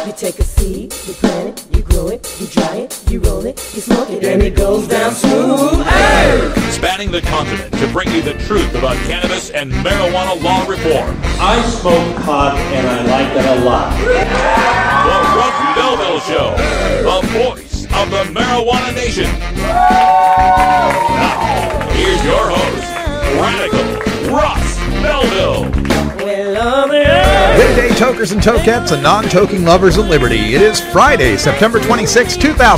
You take a seed, you plant it, you grow it, you dry it, you roll it, you smoke it, and it goes down smooth. Hey! Spanning the continent to bring you the truth about cannabis and marijuana law reform. I smoke pot and I like it a lot. The Russ Belville Show, the voice of the marijuana nation. Now, here's your host, Radical Russ Belville. Good day, tokers and tokettes and non-toking lovers of liberty. It is Friday, September 26,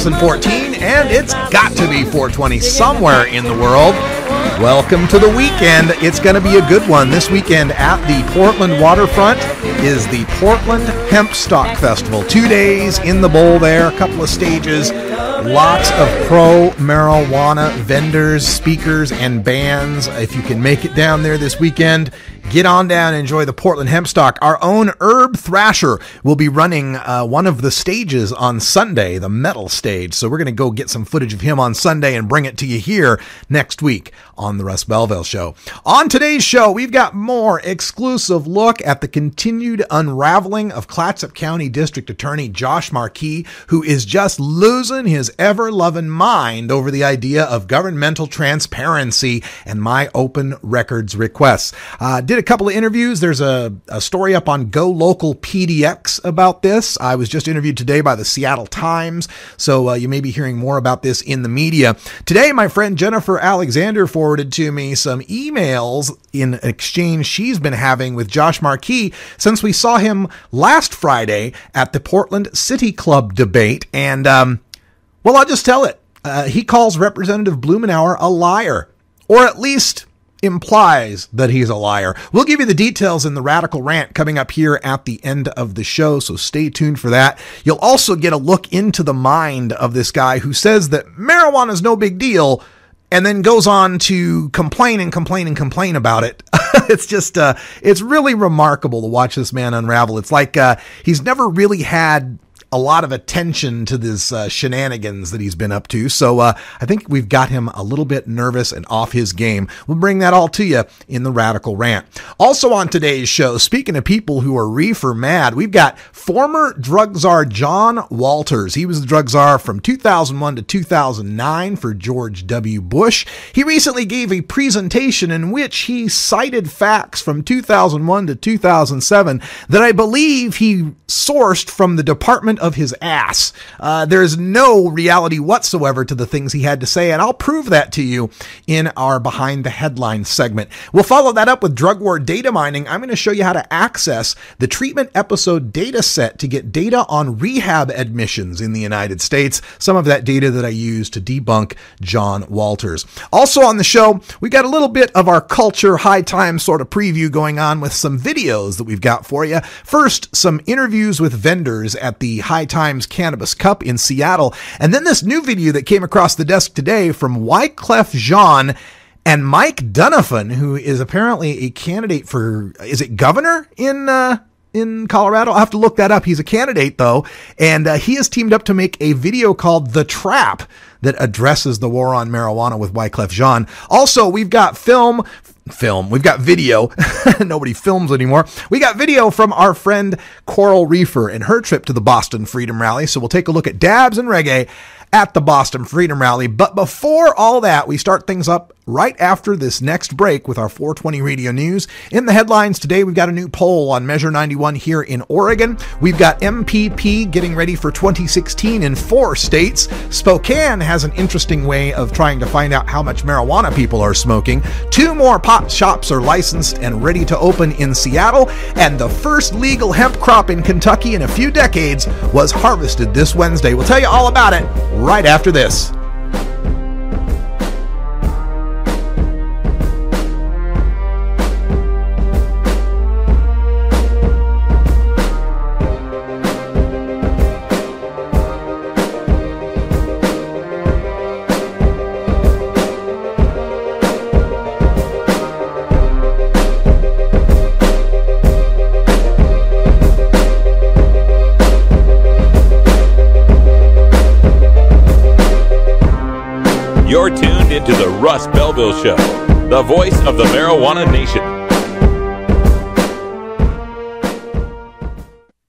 2014, and it's got to be 420 somewhere in the world. Welcome to the weekend. It's going to be a good one. This weekend at the Portland waterfront is the Portland Hemp Stock Festival. 2 days in the bowl there, a couple of stages, lots of pro-marijuana vendors, speakers, and bands. If you can make it down there this weekend, get on down and enjoy the Portland Hemp Stock. Our own Herb Thrasher will be running one of the stages on Sunday, the metal stage. So we're going to go get some footage of him on Sunday and bring it to you here next week on the Russ Belville Show. On today's show, we've got more exclusive look at the continued unraveling of Clatsop County District Attorney Josh Markey, who is just losing his ever-loving mind over the idea of governmental transparency and my open records requests. Did a couple of interviews. There's a story up on Go Local PDX about this. I was just interviewed today by the Seattle Times, so you may be hearing more about this in the media. Today, my friend Jennifer Alexander forwarded to me some emails in exchange she's been having with Josh Markey since we saw him last Friday at the Portland City Club debate. And, well, I'll just tell it. He calls Representative Blumenauer a liar, or at least implies that he's a liar. We'll give you the details in the Radical Rant coming up here at the end of the show, so stay tuned for that. You'll also get a look into the mind of this guy who says that marijuana is no big deal and then goes on to complain about it. It's just, it's really remarkable to watch this man unravel. It's like he's never really had a lot of attention to this shenanigans that he's been up to. So I think we've got him a little bit nervous and off his game. We'll bring that all to you in the Radical Rant. Also on today's show, speaking of people who are reefer mad, we've got former drug czar John Walters. He was the drug czar from 2001 to 2009 for George W. Bush. He recently gave a presentation in which he cited facts from 2001 to 2007 that I believe he sourced from the Department of his ass. There's no reality whatsoever to the things he had to say, and I'll prove that to you in our Behind the Headlines segment. We'll follow that up with drug war data mining. I'm going to show you how to access the treatment episode data set to get data on rehab admissions in the United States. Some of that data that I use to debunk John Walters. Also on the show, we got a little bit of our culture high time sort of preview going on with some videos that we've got for you. First, some interviews with vendors at the High Times Cannabis Cup in Seattle. And then this new video that came across the desk today from Wyclef Jean and Mike Donovan, who is apparently a candidate for, is it governor in Colorado? I'll have to look that up. He's a candidate though. And he has teamed up to make a video called The Trap that addresses the war on marijuana with Wyclef Jean. Also, we've got we've got video. Nobody films anymore. We got video from our friend Coral Reefer and her trip to the Boston Freedom Rally. So we'll take a look at dabs and reggae at the Boston Freedom Rally. But before all that, we start things up right after this next break with our 420 Radio News. In the headlines today, we've got a new poll on Measure 91 here in Oregon. We've got MPP getting ready for 2016 in 4 states. Spokane has an interesting way of trying to find out how much marijuana people are smoking. 2 more pot shops are licensed and ready to open in Seattle. And the first legal hemp crop in Kentucky in a few decades was harvested this Wednesday. We'll tell you all about it right after this. You're tuned into the Russ Belville Show, the voice of the marijuana nation.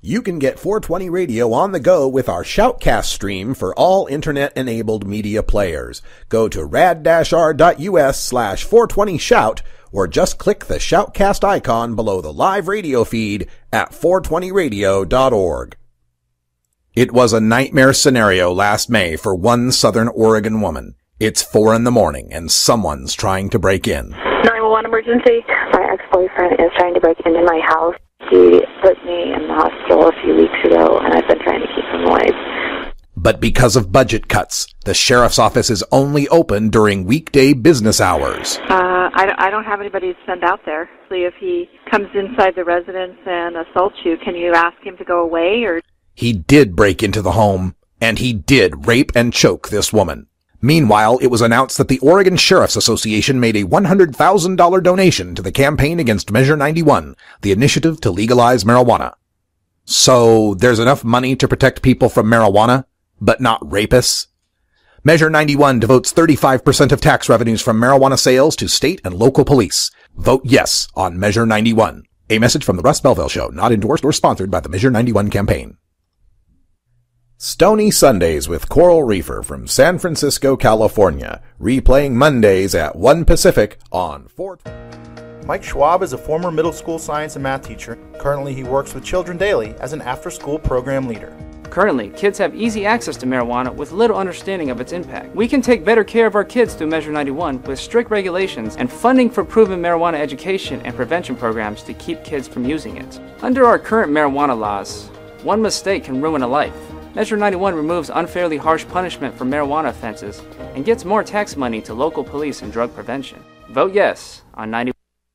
You can get 420 Radio on the go with our Shoutcast stream for all internet-enabled media players. Go to rad-r.us/420shout or just click the Shoutcast icon below the live radio feed at 420radio.org. It was a nightmare scenario last May for one Southern Oregon woman. It's 4 a.m. and someone's trying to break in. 911 emergency. My ex-boyfriend is trying to break into my house. He put me in the hospital a few weeks ago, and I've been trying to keep him away. But because of budget cuts, the sheriff's office is only open during weekday business hours. I don't have anybody to send out there. If he comes inside the residence and assaults you, can you ask him to go away? Or he did break into the home, and he did rape and choke this woman. Meanwhile, it was announced that the Oregon Sheriff's Association made a $100,000 donation to the campaign against Measure 91, the initiative to legalize marijuana. So, there's enough money to protect people from marijuana, but not rapists? Measure 91 devotes 35% of tax revenues from marijuana sales to state and local police. Vote yes on Measure 91. A message from the Russ Belville Show, not endorsed or sponsored by the Measure 91 campaign. Stony Sundays with Coral Reefer from San Francisco, California, replaying Mondays at 1 Pacific on 4. Mike Schwab is a former middle school science and math teacher. Currently, he works with Children Daily as an after-school program leader. Currently, kids have easy access to marijuana with little understanding of its impact. We can take better care of our kids through Measure 91 with strict regulations and funding for proven marijuana education and prevention programs to keep kids from using it. Under our current marijuana laws, one mistake can ruin a life. Measure 91 removes unfairly harsh punishment for marijuana offenses and gets more tax money to local police and drug prevention. Vote yes on 91.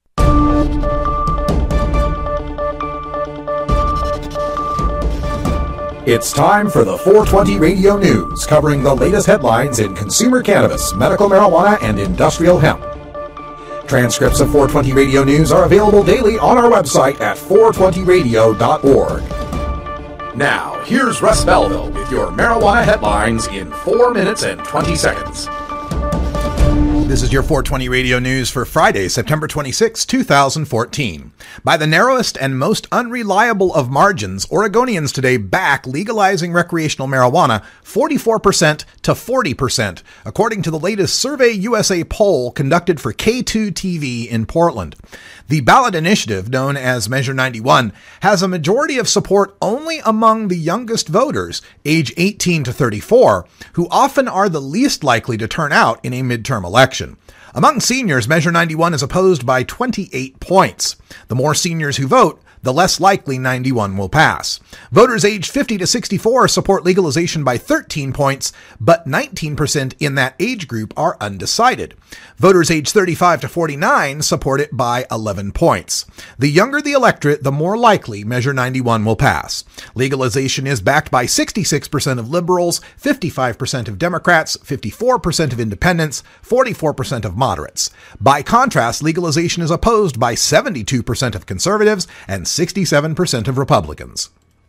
It's time for the 420 Radio News, covering the latest headlines in consumer cannabis, medical marijuana, and industrial hemp. Transcripts of 420 Radio News are available daily on our website at 420radio.org. Now, here's Russ Belville with your marijuana headlines in 4 minutes and 20 seconds. This is your 420 Radio News for Friday, September 26, 2014. By the narrowest and most unreliable of margins, Oregonians today back legalizing recreational marijuana 44% to 40%, according to the latest Survey USA poll conducted for K2 TV in Portland. The ballot initiative, known as Measure 91, has a majority of support only among the youngest voters, age 18 to 34, who often are the least likely to turn out in a midterm election. Among seniors, Measure 91 is opposed by 28 points. The more seniors who vote, the less likely 91 will pass. Voters aged 50 to 64 support legalization by 13 points, but 19% in that age group are undecided. Voters aged 35 to 49 support it by 11 points. The younger the electorate, the more likely Measure 91 will pass. Legalization is backed by 66% of liberals, 55% of Democrats, 54% of independents, 44% of moderates. By contrast, legalization is opposed by 72% of conservatives and 67% of Republicans.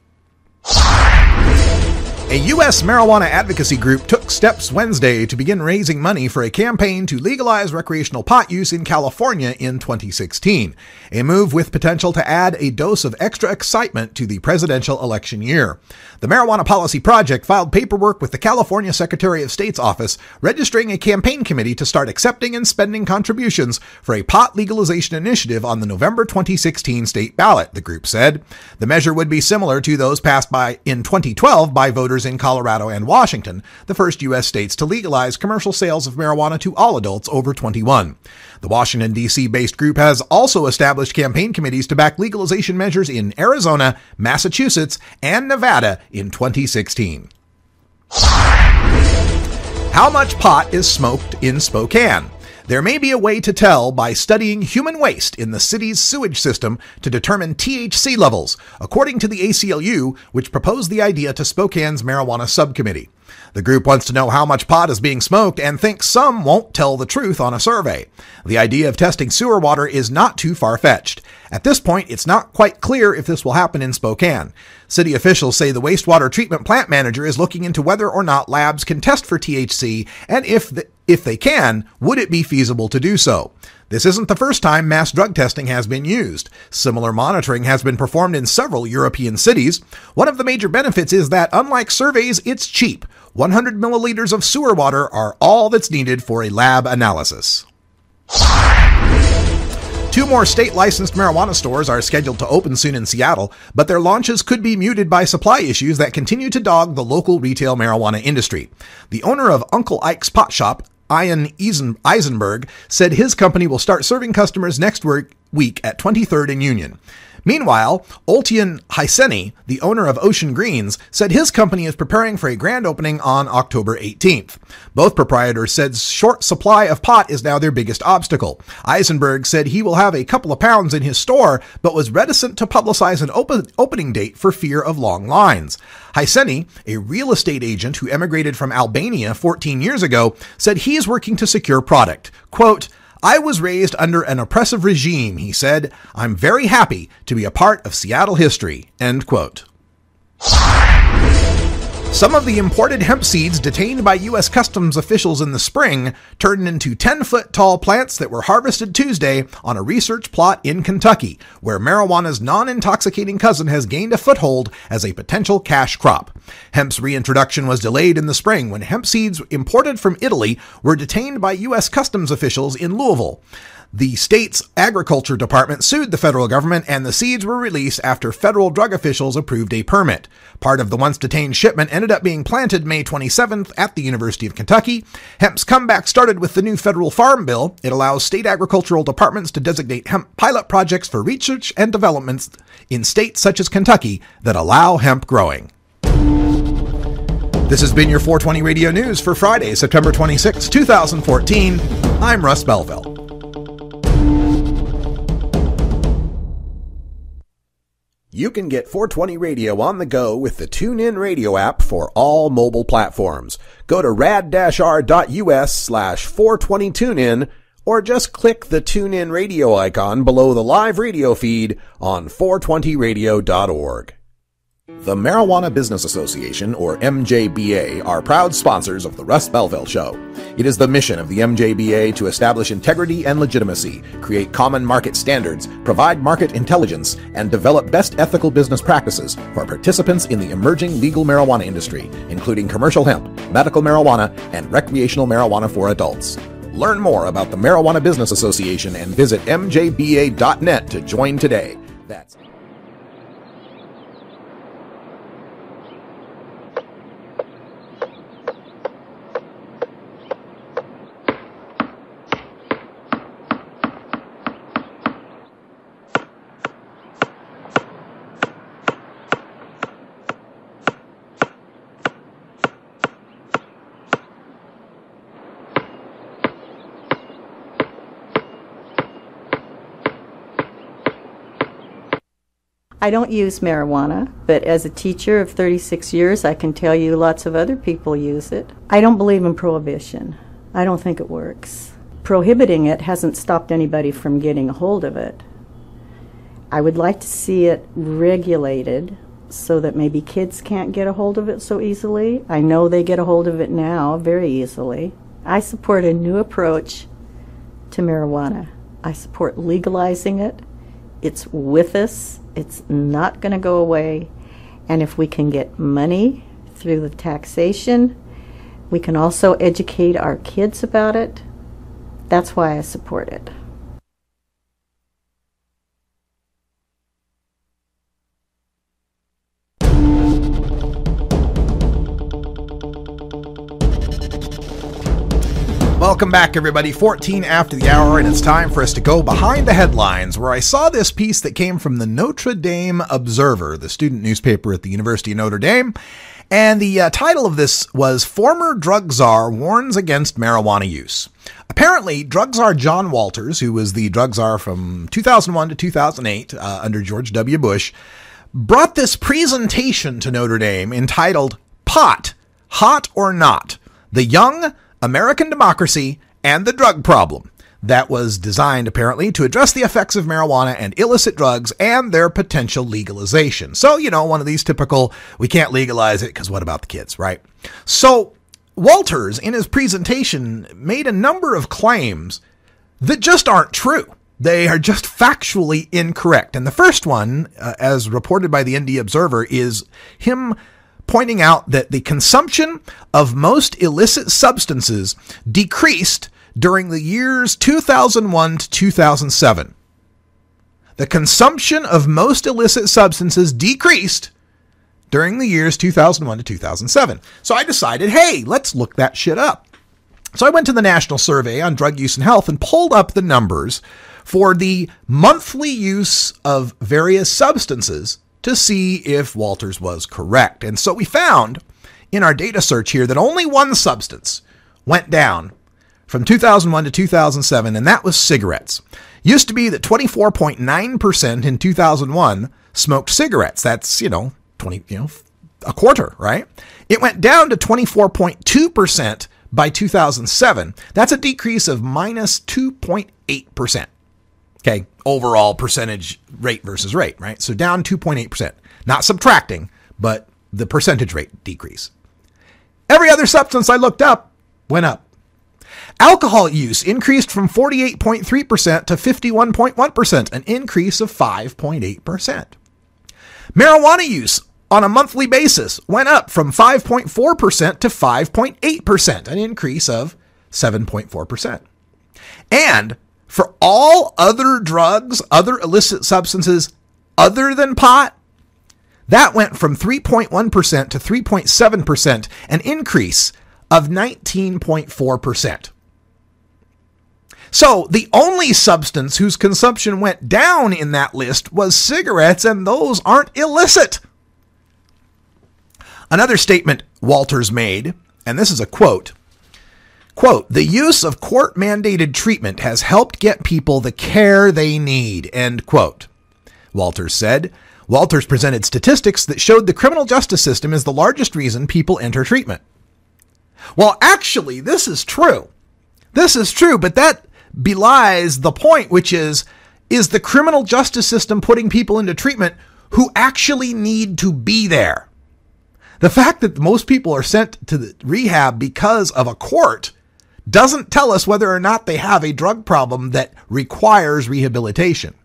A U.S. marijuana advocacy group took steps Wednesday to begin raising money for a campaign to legalize recreational pot use in California in 2016, a move with potential to add a dose of extra excitement to the presidential election year. The Marijuana Policy Project filed paperwork with the California Secretary of State's office, registering a campaign committee to start accepting and spending contributions for a pot legalization initiative on the November 2016 state ballot, the group said. The measure would be similar to those passed in 2012 by voters in Colorado and Washington, the first U.S. states to legalize commercial sales of marijuana to all adults over 21. The Washington, D.C.-based group has also established campaign committees to back legalization measures in Arizona, Massachusetts, and Nevada in 2016. How much pot is smoked in Spokane? There may be a way to tell by studying human waste in the city's sewage system to determine THC levels, according to the ACLU, which proposed the idea to Spokane's marijuana subcommittee. The group wants to know how much pot is being smoked and thinks some won't tell the truth on a survey. The idea of testing sewer water is not too far-fetched. At this point, it's not quite clear if this will happen in Spokane. City officials say the wastewater treatment plant manager is looking into whether or not labs can test for THC and if If they can, would it be feasible to do so? This isn't the first time mass drug testing has been used. Similar monitoring has been performed in several European cities. One of the major benefits is that, unlike surveys, it's cheap. 100 milliliters of sewer water are all that's needed for a lab analysis. 2 more state-licensed marijuana stores are scheduled to open soon in Seattle, but their launches could be muted by supply issues that continue to dog the local retail marijuana industry. The owner of Uncle Ike's Pot Shop, Ian Eisenberg, said his company will start serving customers next week at 23rd and Union. Meanwhile, Oltian Hyseni, the owner of Ocean Greens, said his company is preparing for a grand opening on October 18th. Both proprietors said short supply of pot is now their biggest obstacle. Eisenberg said he will have a couple of pounds in his store, but was reticent to publicize an opening date for fear of long lines. Hyseni, a real estate agent who emigrated from Albania 14 years ago, said he is working to secure product. Quote, "I was raised under an oppressive regime," he said. "I'm very happy to be a part of Seattle history." End quote. Some of the imported hemp seeds detained by U.S. Customs officials in the spring turned into 10-foot-tall plants that were harvested Tuesday on a research plot in Kentucky, where marijuana's non-intoxicating cousin has gained a foothold as a potential cash crop. Hemp's reintroduction was delayed in the spring when hemp seeds imported from Italy were detained by U.S. Customs officials in Louisville. The state's agriculture department sued the federal government, and the seeds were released after federal drug officials approved a permit. Part of the once-detained shipment ended up being planted May 27th at the University of Kentucky. Hemp's comeback started with the new federal farm bill. It allows state agricultural departments to designate hemp pilot projects for research and developments in states such as Kentucky that allow hemp growing. This has been your 420 Radio News for Friday, September 26, 2014. I'm Russ Belville. You can get 420 Radio on the go with the TuneIn Radio app for all mobile platforms. Go to rad-r.us/420tunein or just click the TuneIn Radio icon below the live radio feed on 420radio.org. The Marijuana Business Association, or MJBA, are proud sponsors of the Russ Belville Show. It is the mission of the MJBA to establish integrity and legitimacy, create common market standards, provide market intelligence, and develop best ethical business practices for participants in the emerging legal marijuana industry, including commercial hemp, medical marijuana, and recreational marijuana for adults. Learn more about the Marijuana Business Association and visit mjba.net to join today. That's I don't use marijuana, but as a teacher of 36 years, I can tell you lots of other people use it. I don't believe in prohibition. I don't think it works. Prohibiting it hasn't stopped anybody from getting a hold of it. I would like to see it regulated so that maybe kids can't get a hold of it so easily. I know they get a hold of it now very easily. I support a new approach to marijuana. I support legalizing it. It's with us. It's not going to go away. And if we can get money through the taxation, we can also educate our kids about it. That's why I support it. Welcome back, everybody. 14 after the hour, and it's time for us to go behind the headlines, where I saw this piece that came from the Notre Dame Observer, the student newspaper at the University of Notre Dame. And the title of this was "Former Drug Czar Warns Against Marijuana Use." Apparently, drug czar John Walters, who was the drug czar from 2001 to 2008 under George W. Bush, brought this presentation to Notre Dame entitled "Pot, Hot or Not? The Young, American Democracy, and the Drug Problem," that was designed apparently to address the effects of marijuana and illicit drugs and their potential legalization. So, one of these typical, we can't legalize it because what about the kids, right? So Walters, in his presentation, made a number of claims that just aren't true. They are just factually incorrect. And the first one, as reported by the ND Observer, is him pointing out that the consumption of most illicit substances decreased during the years 2001 to 2007. The consumption of most illicit substances decreased during the years 2001 to 2007. So I decided, hey, let's look that shit up. So I went to the National Survey on Drug Use and Health and pulled up the numbers for the monthly use of various substances to see if Walters was correct. And so we found in our data search here that only one substance went down from 2001 to 2007, and that was cigarettes. Used to be that 24.9% in 2001 smoked cigarettes. That's, a quarter, right? It went down to 24.2% by 2007. That's a decrease of minus 2.8%. Okay, overall percentage rate versus rate, right? So down 2.8%. Not subtracting, but the percentage rate decrease. Every other substance I looked up went up. Alcohol use increased from 48.3% to 51.1%, an increase of 5.8%. Marijuana use on a monthly basis went up from 5.4% to 5.8%, an increase of 7.4%. And for all other drugs, other illicit substances other than pot, that went from 3.1% to 3.7%, an increase of 19.4%. So the only substance whose consumption went down in that list was cigarettes, and those aren't illicit. Another statement Walters made, and this is a quote, "The use of court-mandated treatment has helped get people the care they need," end quote. Walters said. Walters presented statistics that showed the criminal justice system is the largest reason people enter treatment. Well, actually, this is true. This is true, but that belies the point, which is the criminal justice system putting people into treatment who actually need to be there? The fact that most people are sent to the rehab because of a court doesn't tell us whether or not they have a drug problem that requires rehabilitation.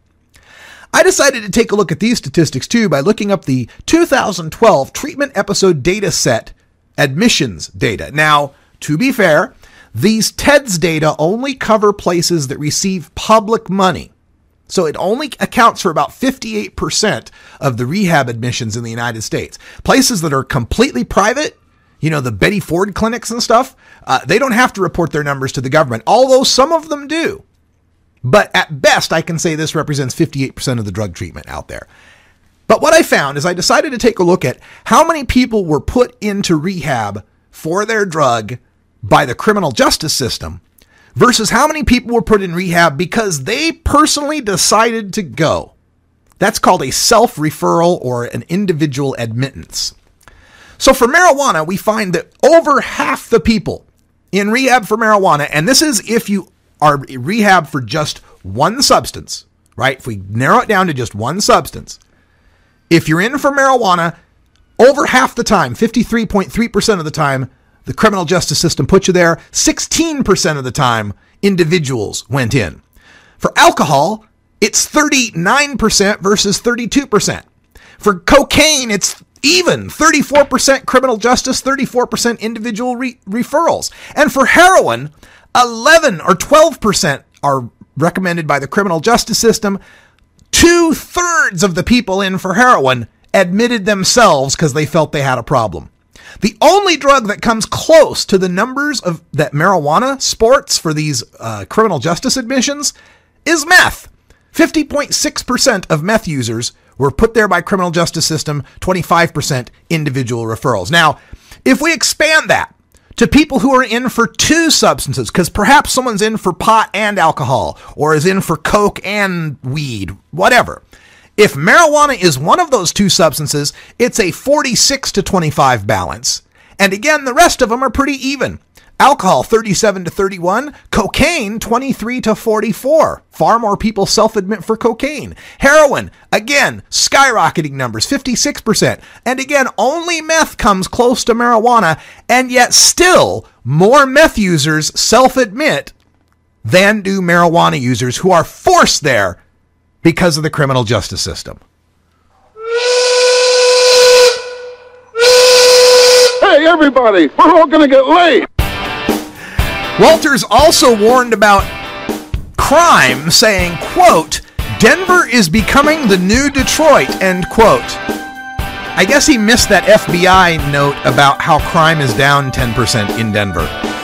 I decided to take a look at these statistics too by looking up the 2012 treatment episode data set admissions data. Now, to be fair, these TEDS data only cover places that receive public money. So it only accounts for about 58% of the rehab admissions in the United States. Places that are completely private, the Betty Ford clinics and stuff, they don't have to report their numbers to the government, although some of them do. But at best, I can say this represents 58% of the drug treatment out there. But what I found is I decided to take a look at how many people were put into rehab for their drug by the criminal justice system versus how many people were put in rehab because they personally decided to go. That's called a self-referral or an individual admittance. So for marijuana, we find that over half the people in rehab for marijuana, and this is if you are in rehab for just one substance, right? If we narrow it down to just one substance, if you're in for marijuana, over half the time, 53.3% of the time, the criminal justice system put you there. 16% of the time, individuals went in. For alcohol, it's 39% versus 32%. For cocaine, it's even 34% criminal justice, 34% individual referrals. And for heroin, 11 or 12% are recommended by the criminal justice system. 2/3 of the people in for heroin admitted themselves because they felt they had a problem. The only drug that comes close to the numbers of that marijuana sports for these criminal justice admissions is meth. 50.6% of meth users were put there by criminal justice system, 25% individual referrals. Now, if we expand that to people who are in for two substances, because perhaps someone's in for pot and alcohol, or is in for coke and weed, whatever. If marijuana is one of those two substances, it's a 46 to 25 balance. And again, the rest of them are pretty even. Alcohol, 37 to 31. Cocaine, 23 to 44. Far more people self-admit for cocaine. Heroin, again, skyrocketing numbers, 56%. And again, only meth comes close to marijuana, and yet still more meth users self-admit than do marijuana users who are forced there because of the criminal justice system. Hey, everybody, we're all going to get laid. Walters also warned about crime, saying, quote, Denver is becoming the new Detroit, end quote. I guess he missed that FBI note about how crime is down 10% in Denver.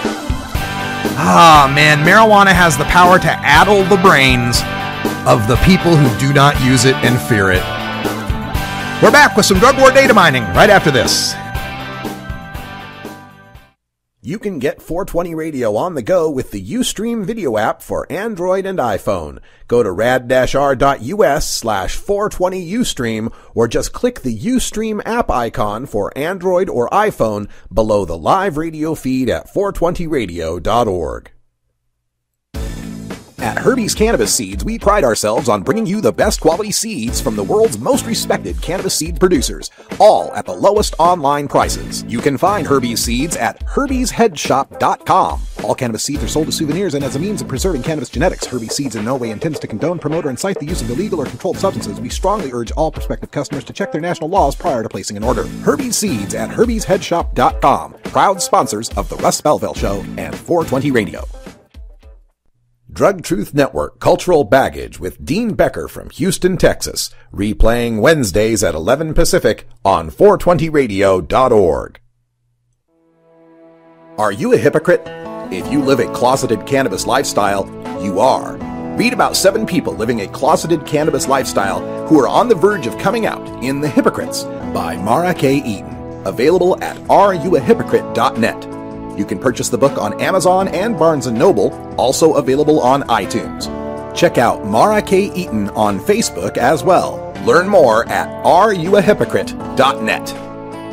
Ah, man, marijuana has the power to addle the brains of the people who do not use it and fear it. We're back with some drug war data mining right after this. You can get 420 Radio on the go with the Ustream video app for Android and iPhone. Go to rad-r.us/420Ustream or just click the Ustream app icon for Android or iPhone below the live radio feed at 420radio.org. At Herbie's Cannabis Seeds, we pride ourselves on bringing you the best quality seeds from the world's most respected cannabis seed producers, all at the lowest online prices. You can find Herbie's Seeds at herbiesheadshop.com. All cannabis seeds are sold as souvenirs and as a means of preserving cannabis genetics. Herbie's Seeds in no way intends to condone, promote, or incite the use of illegal or controlled substances. We strongly urge all prospective customers to check their national laws prior to placing an order. Herbie's Seeds at herbiesheadshop.com. Proud sponsors of The Russ Belville Show and 420 Radio. Drug Truth Network Cultural Baggage with Dean Becker from Houston, Texas, replaying Wednesdays at 11 Pacific on 420radio.org. Are you a hypocrite? If you live a closeted cannabis lifestyle, you are. Read about 7 people living a closeted cannabis lifestyle who are on the verge of coming out in The Hypocrites by Mara K. Eaton. Available at areyouahypocrite.net. You can purchase the book on Amazon and Barnes & Noble, also available on iTunes. Check out Mara K. Eaton on Facebook as well. Learn more at areyouahypocrite.net.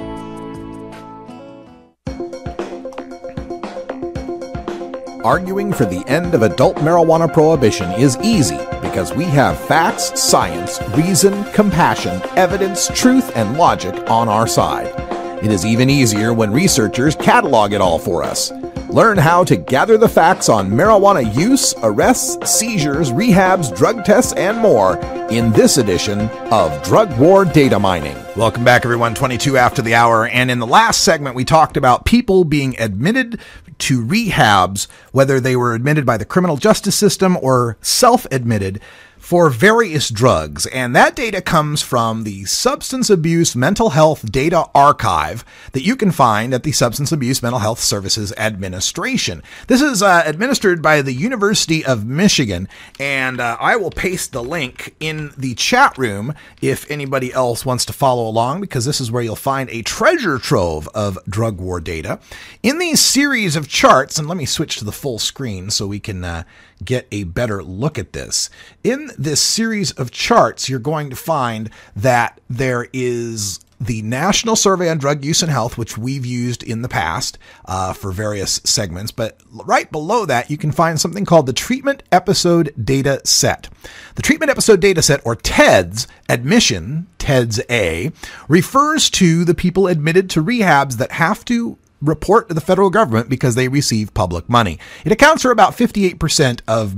Arguing for the end of adult marijuana prohibition is easy because we have facts, science, reason, compassion, evidence, truth, and logic on our side. It is even easier when researchers catalog it all for us. Learn how to gather the facts on marijuana use, arrests, seizures, rehabs, drug tests, and more in this edition of Drug War Data Mining. Welcome back, everyone. 22 after the hour. And in the last segment, we talked about people being admitted to rehabs, whether they were admitted by the criminal justice system or self-admitted for various drugs. And that data comes from the Substance Abuse Mental Health Data Archive that you can find at the Substance Abuse Mental Health Services Administration. This is administered by the University of Michigan, and I will paste the link in the chat room if anybody else wants to follow along, because this is where you'll find a treasure trove of drug war data. In these series of charts, and let me switch to the full screen so we can get a better look at this. In this series of charts, you're going to find that there is the National Survey on Drug Use and Health, which we've used in the past for various segments. But right below that, you can find something called the Treatment Episode Data Set. The Treatment Episode Data Set, or TEDS admission, TEDS A, refers to the people admitted to rehabs that have to report to the federal government because they receive public money. It accounts for about 58% of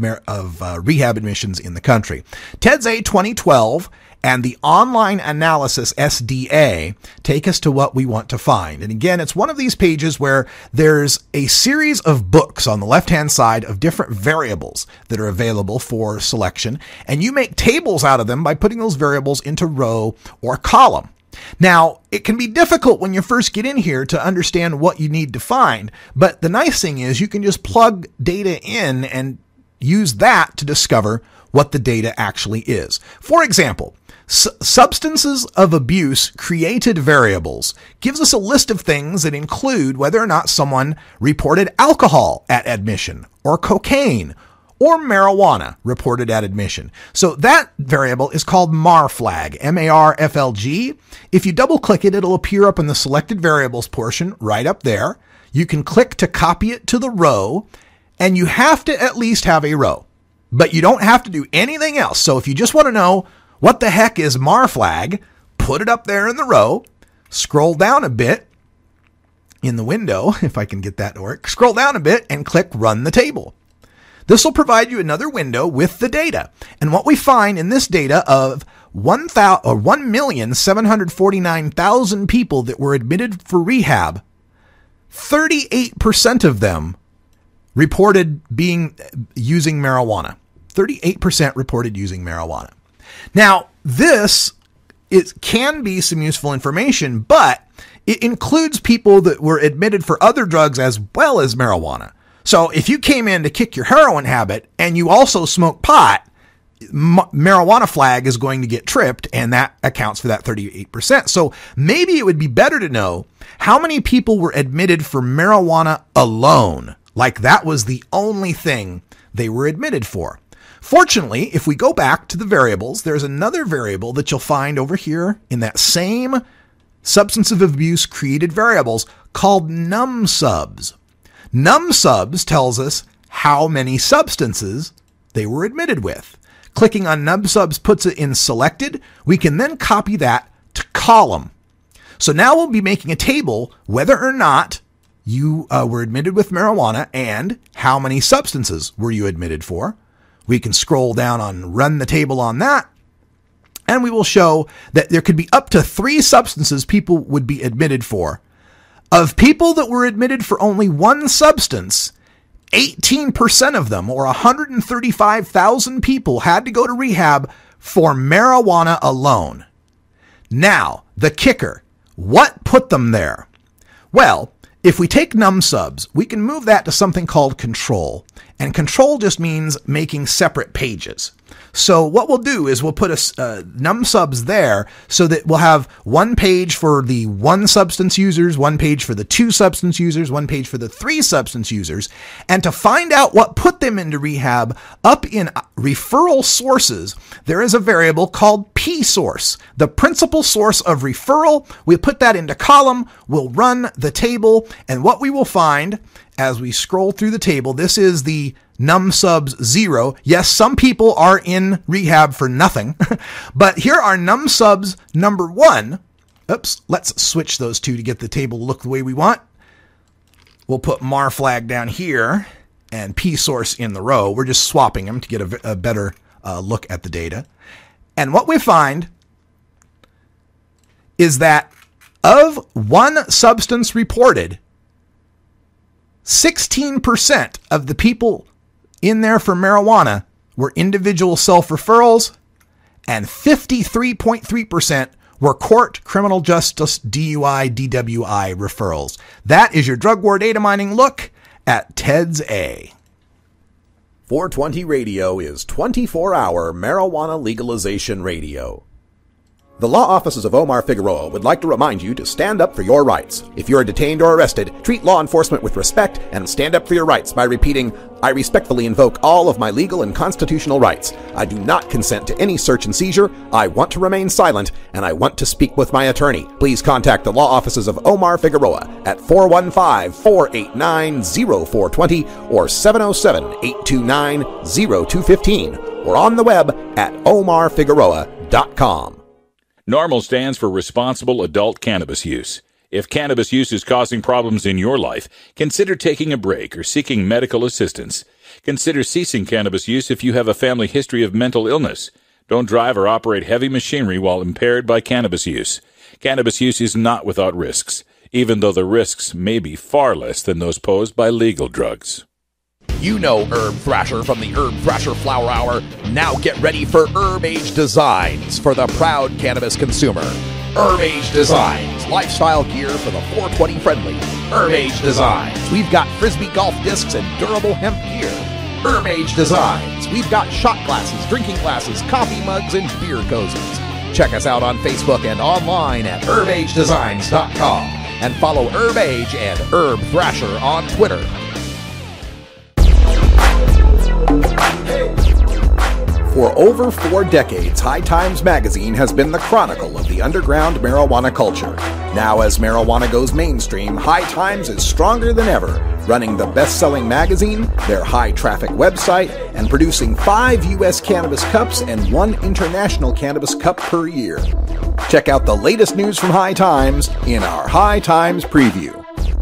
rehab admissions in the country. TEDS A 2012 and the Online Analysis SDA take us to what we want to find. And again, it's one of these pages where there's a series of books on the left-hand side of different variables that are available for selection, and you make tables out of them by putting those variables into row or column. Now, it can be difficult when you first get in here to understand what you need to find, but the nice thing is you can just plug data in and use that to discover what the data actually is. For example, substances of abuse created variables gives us a list of things that include whether or not someone reported alcohol at admission, or cocaine, or marijuana reported at admission. So that variable is called MARFLG, M-A-R-F-L-G. If you double click it, it'll appear up in the selected variables portion right up there. You can click to copy it to the row, and you have to at least have a row, but you don't have to do anything else. So if you just want to know what the heck is Marflag, put it up there in the row, scroll down a bit in the window, if I can get that to work, scroll down a bit and click Run the Table. This will provide you another window with the data. And what we find in this data of 1,749,000 people that were admitted for rehab, 38% of them reported using marijuana. 38% reported using marijuana. Now, this can be some useful information, but it includes people that were admitted for other drugs as well as marijuana. So if you came in to kick your heroin habit and you also smoke pot, marijuana flag is going to get tripped, and that accounts for that 38%. So maybe it would be better to know how many people were admitted for marijuana alone, like that was the only thing they were admitted for. Fortunately, if we go back to the variables, there's another variable that you'll find over here in that same substance of abuse created variables called num_subs. Num_subs tells us how many substances they were admitted with. Clicking on num_subs puts it in selected. We can then copy that to column. So now we'll be making a table whether or not you were admitted with marijuana and how many substances were you admitted for. We can scroll down on Run the Table on that, and we will show that there could be up to 3 substances people would be admitted for. Of people that were admitted for only one substance, 18% of them, or 135,000 people, had to go to rehab for marijuana alone. Now, the kicker. What put them there? Well, if we take num_subs, we can move that to something called control. And control just means making separate pages. So what we'll do is we'll put num_subs there so that we'll have one page for the 1 substance users, one page for the 2 substance users, one page for the 3 substance users. And to find out what put them into rehab, up in referral sources, there is a variable called psource, the principal source of referral. We put that into column, we'll run the table, and what we will find as we scroll through the table, this is the num_subs 0. Yes, some people are in rehab for nothing, but here are num_subs number 1. Oops, let's switch those two to get the table to look the way we want. We'll put Marflag down here and psource in the row. We're just swapping them to get a better look at the data. And what we find is that of one substance reported, 16% of the people in there for marijuana were individual self-referrals, and 53.3% were court, criminal justice, DUI, DWI referrals. That is your drug war data mining look at TEDS A. 420 Radio is 24-hour marijuana legalization radio. The law offices of Omar Figueroa would like to remind you to stand up for your rights. If you are detained or arrested, treat law enforcement with respect and stand up for your rights by repeating, "I respectfully invoke all of my legal and constitutional rights. I do not consent to any search and seizure. I want to remain silent, and I want to speak with my attorney." Please contact the law offices of Omar Figueroa at 415-489-0420 or 707-829-0215 or on the web at omarfigueroa.com. NORML stands for Responsible Adult Cannabis Use. If cannabis use is causing problems in your life, consider taking a break or seeking medical assistance. Consider ceasing cannabis use if you have a family history of mental illness. Don't drive or operate heavy machinery while impaired by cannabis use. Cannabis use is not without risks, even though the risks may be far less than those posed by legal drugs. You know Herb Thrasher from the Herb Thrasher Flower Hour. Now get ready for Herb Age Designs for the proud cannabis consumer. Herb Age Designs, lifestyle gear for the 420 friendly. Herb Age Designs, we've got Frisbee golf discs and durable hemp gear. Herb Age Designs, we've got shot glasses, drinking glasses, coffee mugs, and beer cozies. Check us out on Facebook and online at herbagedesigns.com and follow Herb Age and Herb Thrasher on Twitter. For over 4 decades, High Times magazine has been the chronicle of the underground marijuana culture. Now, as marijuana goes mainstream, High Times is stronger than ever, running the best-selling magazine, their high-traffic website, and producing 5 U.S. cannabis cups and 1 international cannabis cup per year. Check out the latest news from High Times in our High Times preview.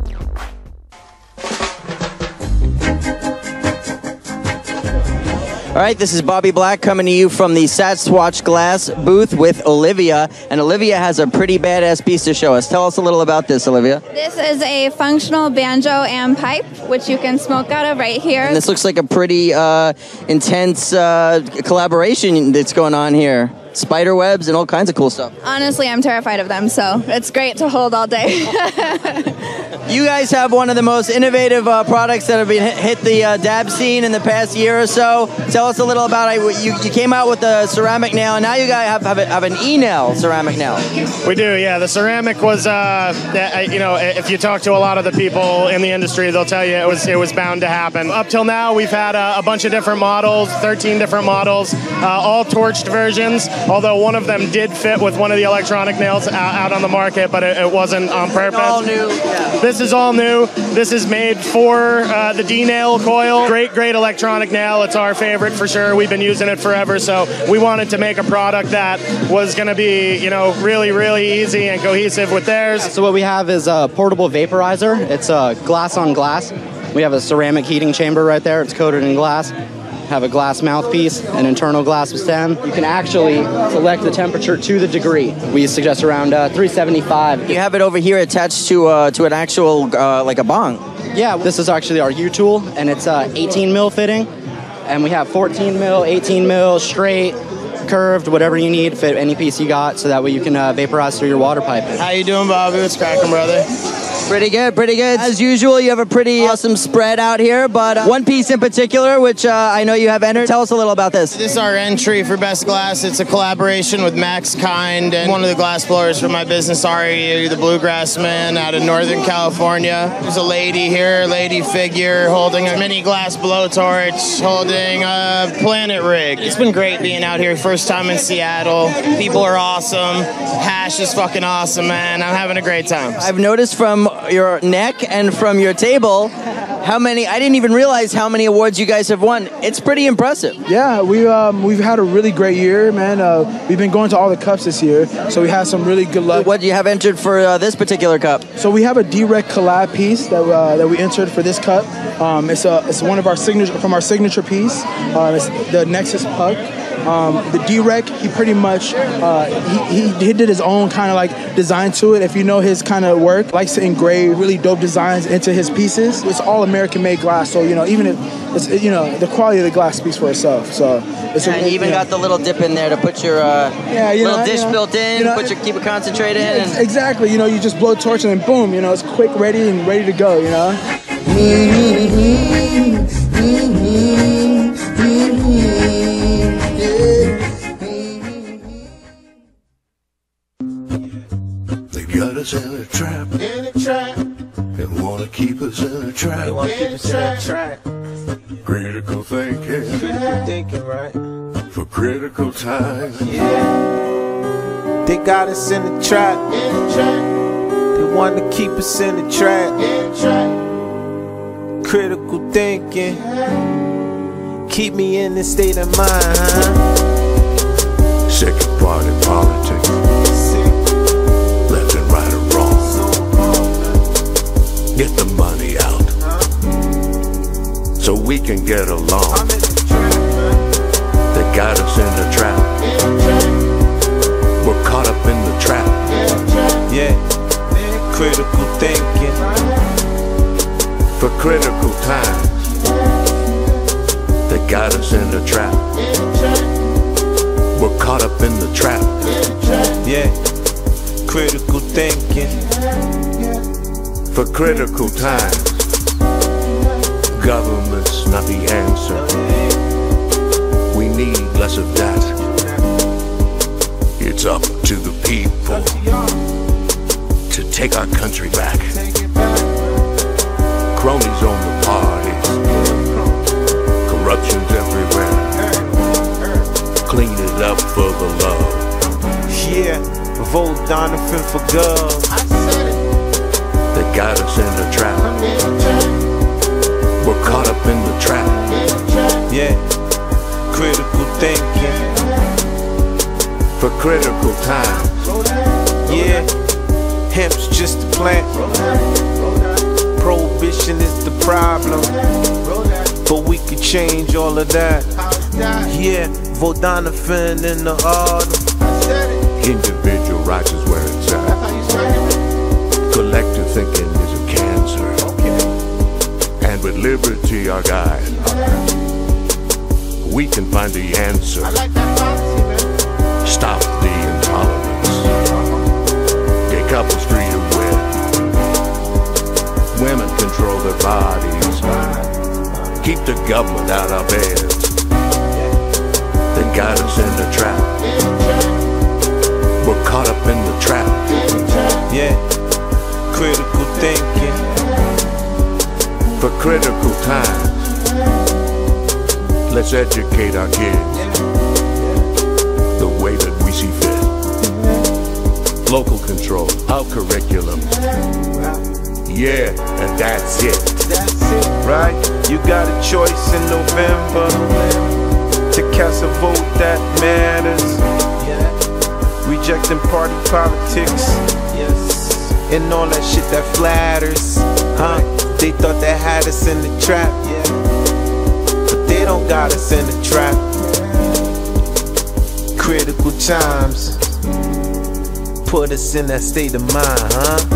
All right, this is Bobby Black coming to you from the Sasquatch Glass booth with Olivia. And Olivia has a pretty badass piece to show us. Tell us a little about this, Olivia. This is a functional banjo and pipe, which you can smoke out of right here. And this looks like a pretty intense collaboration that's going on here. Spider webs and all kinds of cool stuff. Honestly, I'm terrified of them, so it's great to hold all day. You guys have one of the most innovative products that have been hit the dab scene in the past year or so. Tell us a little about it. You came out with the ceramic nail, and now you guys have an e-nail ceramic nail. We do, yeah. The ceramic was, if you talk to a lot of the people in the industry, they'll tell you it was bound to happen. Up till now, we've had a bunch of different models, 13 different models, all torched versions. Although one of them did fit with one of the electronic nails out on the market, but it wasn't on purpose. All new. Yeah. This is all new. This is made for the D-nail coil. Great electronic nail. It's our favorite for sure. We've been using it forever, so we wanted to make a product that was going to be, really easy and cohesive with theirs. So what we have is a portable vaporizer. It's glass on glass. We have a ceramic heating chamber right there. It's coated in glass. Have a glass mouthpiece, an internal glass stem. You can actually select the temperature to the degree. We suggest around 375. You have it over here attached to an actual, like a bong. Yeah, this is actually our U-tool, and it's 18 mil fitting. And we have 14 mil, 18 mil, straight, curved, whatever you need, fit any piece you got, so that way you can vaporize through your water pipe. How you doing, Bobby? What's cracking, brother? Pretty good. As usual, you have a pretty awesome spread out here, but one piece in particular, which I know you have entered. Tell us a little about this. This is our entry for Best Glass. It's a collaboration with Max Kind and one of the glass blowers from my business, Ari, the Bluegrass Man out of Northern California. There's a lady here, lady figure, holding a mini glass blowtorch, holding a Planet Rig. It's been great being out here. First time in Seattle. People are awesome. Hash is fucking awesome, man. I'm having a great time. I've noticed from your neck and from your table how many, I didn't even realize how many awards you guys have won. It's pretty impressive. Yeah, we've had a really great year, man. We've been going to all the cups this year, so we had some really good luck. What do you have entered for this particular cup? So we have a D-Rec collab piece that we entered for this cup. It's one of our signature piece. It's the Nexus Puck. The D-Rec, he pretty much he did his own kind of like design to it. If you know his kind of work, likes to engrave really dope designs into his pieces. It's all American-made glass, so even if it's the quality of the glass speaks for itself. So it's and you even got the little dip in there to put your little dish built in, keep it concentrated in. Exactly. You just blow a torch and then boom. It's quick, ready to go. Got us in a trap, and wanna keep us in a trap, Critical thinking, right? For critical time. Yeah. They got us in a trap, They want to keep us in the trap, Critical thinking, keep me in this state of mind, Second party politics. Get the money out so we can get along. They got us in the trap. We're caught up in the trap. Yeah, critical thinking for critical times. They got us in the trap. We're caught up in the trap. Yeah, critical thinking for critical times. Government's not the answer. We need less of that. It's up to the people to take our country back. Cronies own the parties. Corruption's everywhere. up for the love. Yeah, vote Donovan for gov. They got us in the trap. We're caught up in the trap. Yeah, critical thinking for critical times. Yeah, hemp's just a plant. Prohibition is the problem, but we could change all of that. Yeah, vote Donovan in the autumn. Individual rights is where it's at. Collective thinking is a cancer. And with liberty our guide, we can find the answer. Stop the intolerance. Gay couples treated with. Women control their bodies. Keep the government out of beds. They got us in the trap. We're caught up in the trap. Yeah, critical thinking for critical times. Let's educate our kids the way that we see fit. Local control of curriculum. Yeah, and that's it. Right? You got a choice in November to cast a vote that matters. Rejecting party politics and all that shit that flatters. They thought they had us in the trap, but they don't got us in the trap. Critical times put us in that state of mind,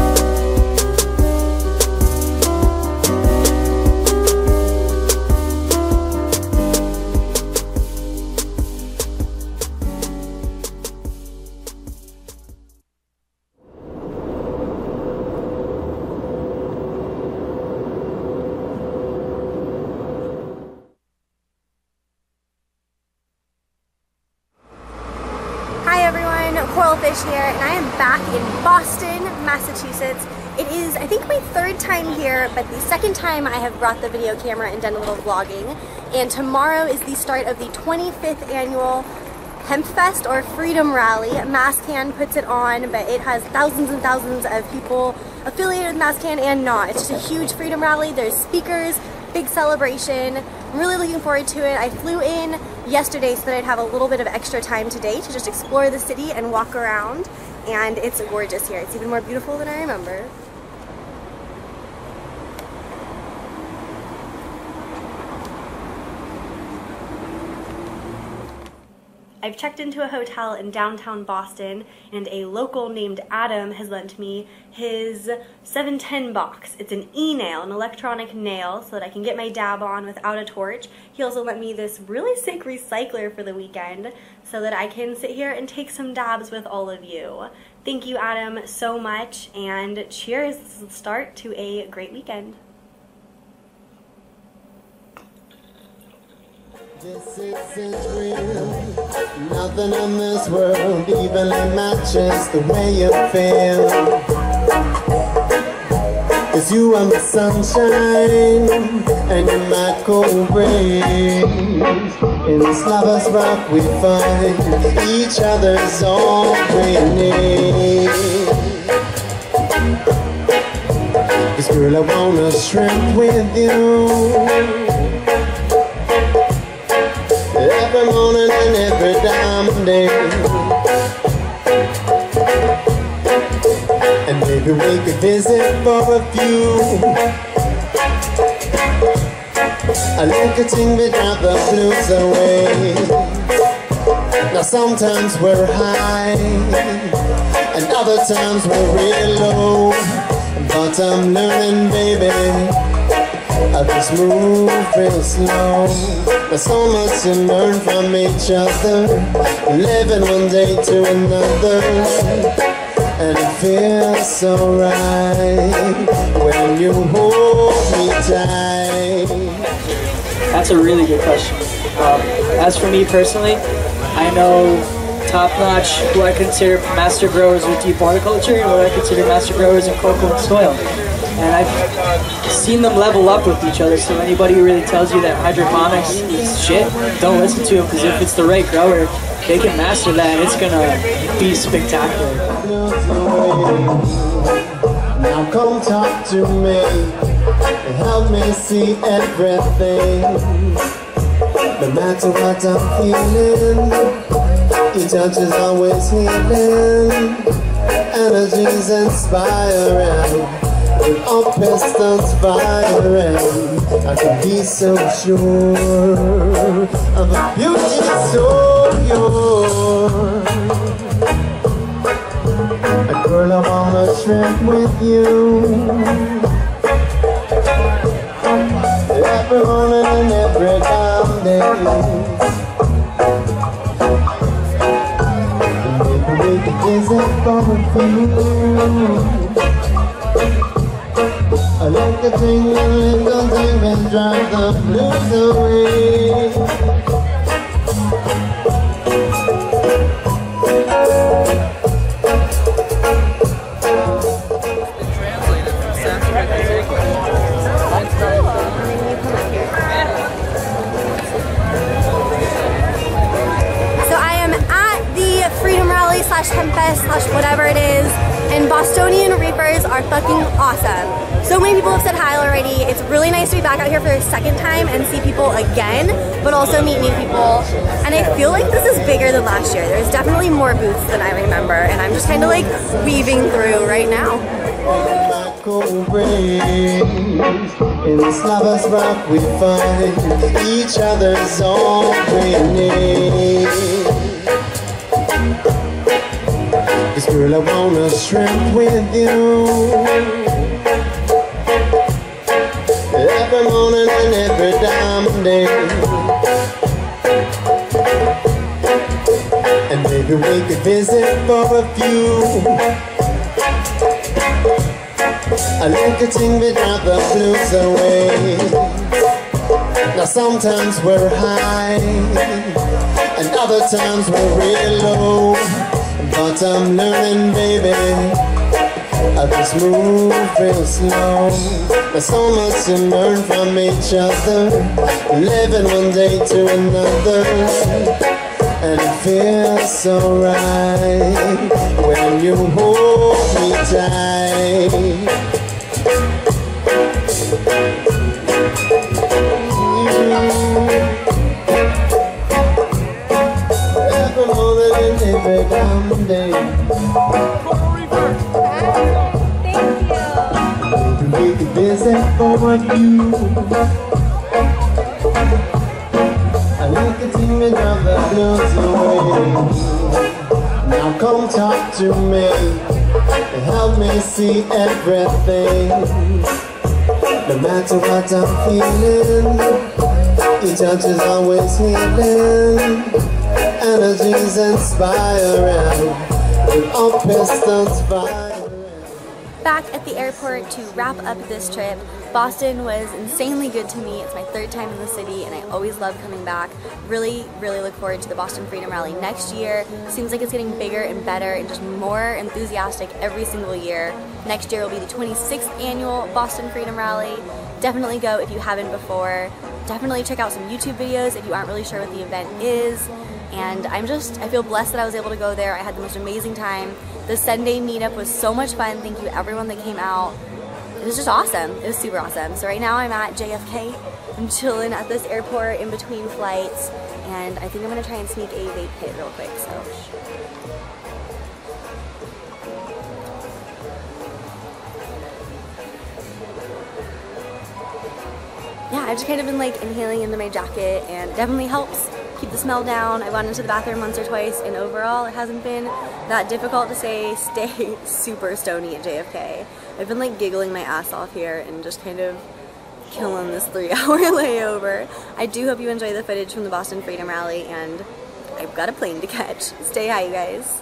Coralfish here, and I am back in Boston, Massachusetts. It is, I think, my third time here, but the second time I have brought the video camera and done a little vlogging. And tomorrow is the start of the 25th annual HempFest or Freedom Rally. Masscan puts it on, but it has thousands and thousands of people affiliated with Masscan and not. It's just a huge freedom rally. There's speakers, big celebration. I'm really looking forward to it. I flew in yesterday so that I'd have a little bit of extra time today to just explore the city and walk around, and it's gorgeous here. It's even more beautiful than I remember. I've checked into a hotel in downtown Boston, and a local named Adam has lent me his 710 box. It's an e-nail, an electronic nail, so that I can get my dab on without a torch. He also lent me this really sick recycler for the weekend so that I can sit here and take some dabs with all of you. Thank you, Adam, so much, and cheers. This is the start to a great weekend. This is real. Nothing in this world even matches the way you feel. 'Cause you are my sunshine and you're my cold breeze. In this lover's rock we find each other's all we need. 'Cause girl, I wanna shrink with you every morning and every damn day. And maybe we could visit for a few. I like a thing we drive the blues away. Now sometimes we're high and other times we're real low. But I'm learning, baby, I just move real slow. There's so much to learn from each other, living one day to another, and it feels so right when you hold me tight. That's a really good question. As for me personally, I know top-notch who I consider master growers with deep horticulture and what I consider master growers in cocoa and soil. And I've seen them level up with each other, so anybody who really tells you that hydroponics is shit, don't listen to them, because if it's the right grower, they can master that, it's gonna be spectacular. Now come talk to me and help me see everything. No matter what I'm feeling, your touch is always healing. Energies inspiring, with all pistons firing. I can be so sure of a beauty so pure. A girl, I wanna shrimp with you. Every morning and every damn day. We can visit for a few. I like the tingling little thing and drive the blues away. Hempfest / whatever it is, and Bostonian Reefers are fucking awesome. So many people have said hi already. It's really nice to be back out here for a second time and see people again, but also meet new people. And I feel like this is bigger than last year. There's definitely more booths than I remember, and I'm just kind of like weaving through right now. In this lover's rock we find each other's all we need. This girl, I wanna shrimp with you. Every morning and every damn day. And maybe we could visit for a few. I like a thing without the blues away. Now sometimes we're high, and other times we're real low. But I'm learning, baby, I just move real slow. There's so much to learn from each other, living one day to another. And it feels so right when you hold me tight. Every morning and every damn day. Maybe we could visit for you. I like the team and drive the blues away. Now come talk to me and help me see everything. No matter what I'm feeling, your touch is always healing. Energies inspiring, with all pistons firing. Back at the airport to wrap up this trip. Boston was insanely good to me. It's my third time in the city and I always love coming back. Really look forward to the Boston Freedom Rally next year. Seems like it's getting bigger and better and just more enthusiastic every single year. Next year will be the 26th annual Boston Freedom Rally. Definitely go if you haven't before. Definitely check out some YouTube videos if you aren't really sure what the event is. And I feel blessed that I was able to go there. I had the most amazing time. The Sunday meetup was so much fun. Thank you everyone that came out. It was just awesome. It was super awesome. So right now I'm at JFK. I'm chilling at this airport in between flights. And I think I'm gonna try and sneak a vape hit real quick, so. Yeah, I've just kind of been like inhaling into my jacket and it definitely helps keep the smell down. I've gone into the bathroom once or twice and overall it hasn't been that difficult to stay super stony at JFK. I've been like giggling my ass off here and just kind of killing this 3-hour layover. I do hope you enjoy the footage from the Boston Freedom Rally and I've got a plane to catch. Stay high, you guys.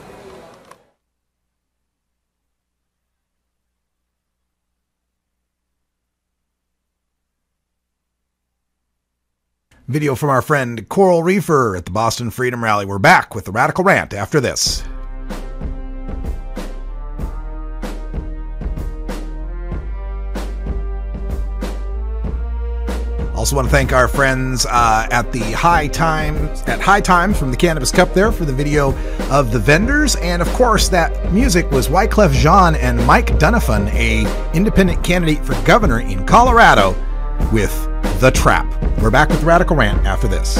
Video from our friend Coral Reefer at the Boston Freedom Rally. We're back with the Radical Rant after this. Also want to thank our friends at the High Times from the Cannabis Cup there for the video of the vendors. And of course, that music was Wyclef Jean and Mike Dunafan, a independent candidate for governor in Colorado, with The Trap. We're back with Radical Rant after this.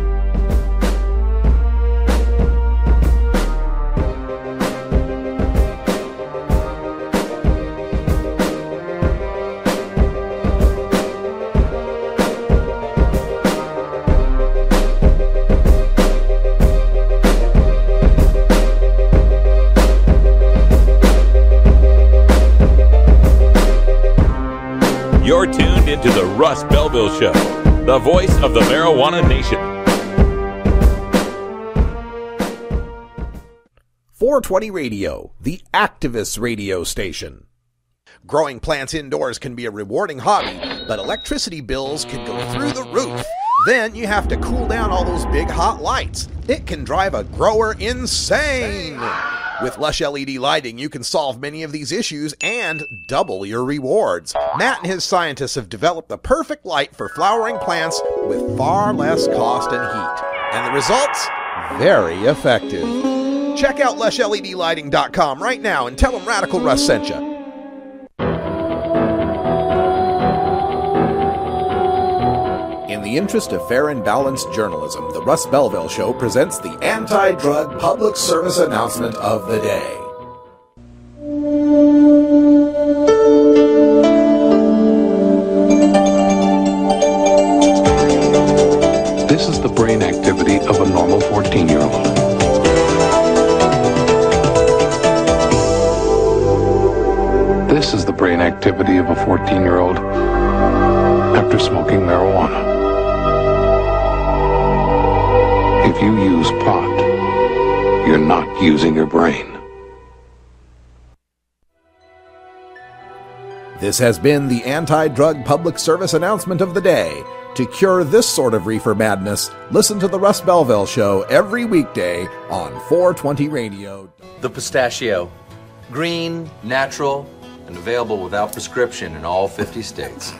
You're tuned into the Russ Belville Show, the voice of the marijuana nation. 420 Radio, the activist radio station. Growing plants indoors can be a rewarding hobby, but electricity bills can go through the roof. Then you have to cool down all those big hot lights. It can drive a grower insane. With Lush LED lighting, you can solve many of these issues and double your rewards. Matt and his scientists have developed the perfect light for flowering plants with far less cost and heat. And the results? Very effective. Check out LushLEDlighting.com right now and tell them Radical Russ sent you. In the interest of fair and balanced journalism, the Russ Belville Show presents the anti-drug public service announcement of the day. This is the brain activity of a normal 14-year-old. This is the brain activity of a 14-year-old after smoking marijuana. If you use pot, you're not using your brain. This has been the anti-drug public service announcement of the day. To cure this sort of reefer madness, listen to the Russ Belville Show every weekday on 420 Radio. The Pistachio. Green, natural, and available without prescription in all 50 states.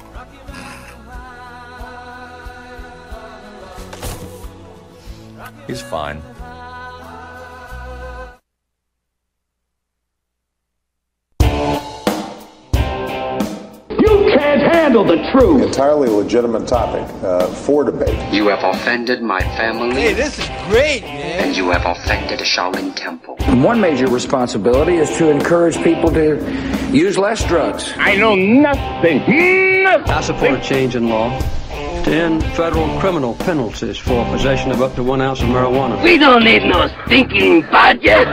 He's fine. You can't handle the truth. Entirely legitimate topic for debate. You have offended my family. Hey, this is great, man. And you have offended a Shaolin temple. One major responsibility is to encourage people to use less drugs. I know nothing. I support a change in law to end federal criminal penalties for possession of up to 1 ounce of marijuana. We don't need no stinking budget.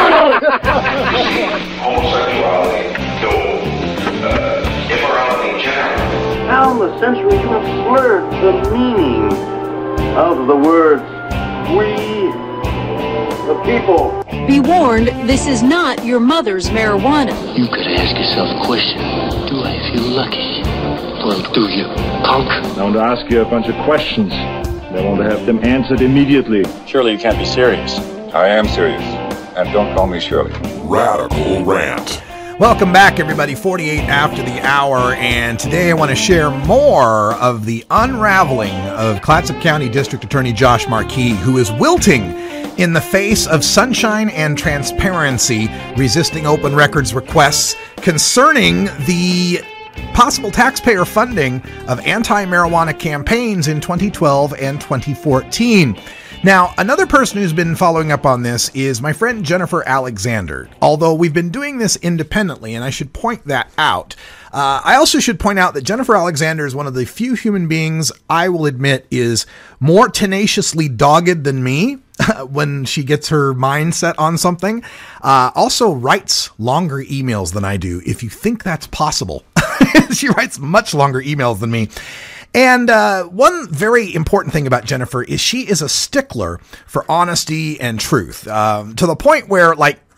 Homosexuality, immorality in general. How in the century you have slurred the meaning of the words we, the people. Be warned, this is not your mother's marijuana. You could ask yourself a question. Do I feel lucky? Well, do you, punk? I want to ask you a bunch of questions. I want to have them answered immediately. Surely you can't be serious. I am serious. And don't call me Shirley. Radical Rant. Welcome back, everybody. 48 after the hour, and today I want to share more of the unraveling of Clatsop County District Attorney Josh Markey, who is wilting in the face of sunshine and transparency, resisting open records requests concerning the possible taxpayer funding of anti-marijuana campaigns in 2012 and 2014. Now, another person who's been following up on this is my friend Jennifer Alexander, although we've been doing this independently, and I should point that out. I also should point out that Jennifer Alexander is one of the few human beings I will admit is more tenaciously dogged than me when she gets her mind set on something. Also writes longer emails than I do, if you think that's possible. She writes much longer emails than me. And one very important thing about Jennifer is she is a stickler for honesty and truth, to the point where, like,